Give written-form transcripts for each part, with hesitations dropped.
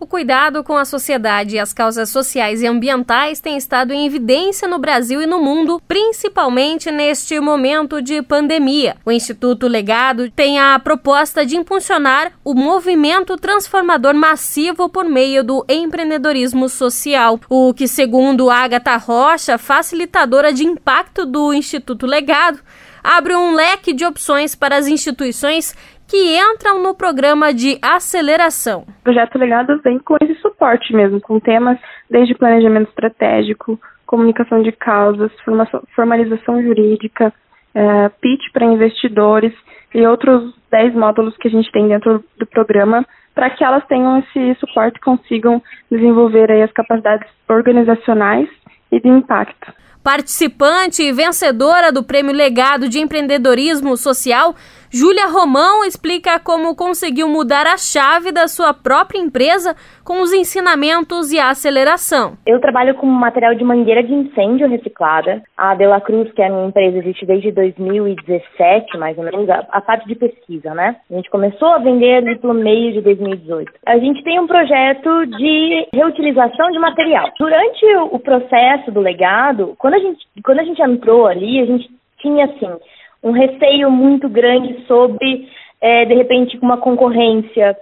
O cuidado com a sociedade e as causas sociais e ambientais tem estado em evidência no Brasil e no mundo, principalmente neste momento de pandemia. O Instituto Legado tem a proposta de impulsionar o movimento transformador massivo por meio do empreendedorismo social, o que, segundo Agatha Rocha, facilitadora de impacto do Instituto Legado, abre um leque de opções para as instituições que entram no programa de aceleração. O Projeto Legado vem com esse suporte mesmo, com temas desde planejamento estratégico, comunicação de causas, formalização jurídica, pitch para investidores e outros 10 módulos que a gente tem dentro do programa para que elas tenham esse suporte e consigam desenvolver aí as capacidades organizacionais e de impacto. Participante e vencedora do Prêmio Legado de Empreendedorismo Social, Júlia Romão explica como conseguiu mudar a chave da sua própria empresa com os ensinamentos e a aceleração. Eu trabalho com material de mangueira de incêndio reciclada. A De La Cruz, que é a minha empresa, existe desde 2017, mais ou menos, a parte de pesquisa, né? A gente começou a vender ali pelo meio de 2018. A gente tem um projeto de reutilização de material. Durante o processo do legado, quando a gente entrou ali, a gente tinha, assim, um receio muito grande sobre, de repente, uma concorrência,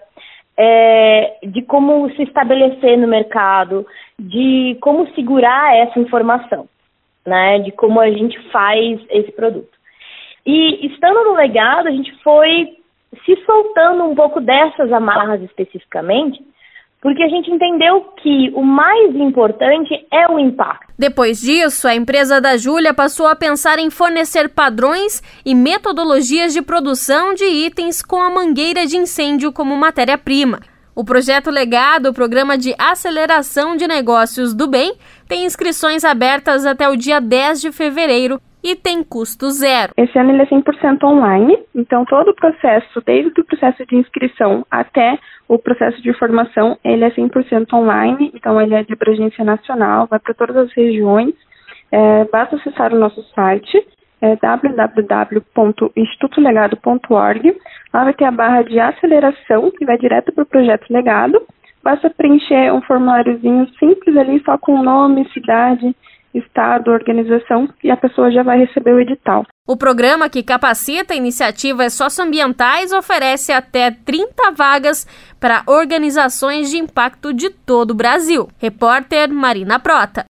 de como se estabelecer no mercado, de como segurar essa informação, né, de como a gente faz esse produto. E estando no legado, a gente foi se soltando um pouco dessas amarras especificamente, porque a gente entendeu que o mais importante é o impacto. Depois disso, a empresa da Júlia passou a pensar em fornecer padrões e metodologias de produção de itens com a mangueira de incêndio como matéria-prima. O Projeto Legado, o Programa de Aceleração de Negócios do Bem, tem inscrições abertas até o dia 10 de fevereiro e tem custo zero. Esse ano ele é 100% online, então todo o processo, desde o processo de inscrição até o processo de formação, ele é 100% online, então ele é de abrangência nacional, vai para todas as regiões. Basta acessar o nosso site, www.institutolegado.org. Lá vai ter a barra de aceleração, que vai direto para o Projeto Legado. Basta preencher um formuláriozinho simples ali, só com nome, cidade, estado, organização, e a pessoa já vai receber o edital. O programa, que capacita iniciativas socioambientais, oferece até 30 vagas para organizações de impacto de todo o Brasil. Repórter Marina Prota.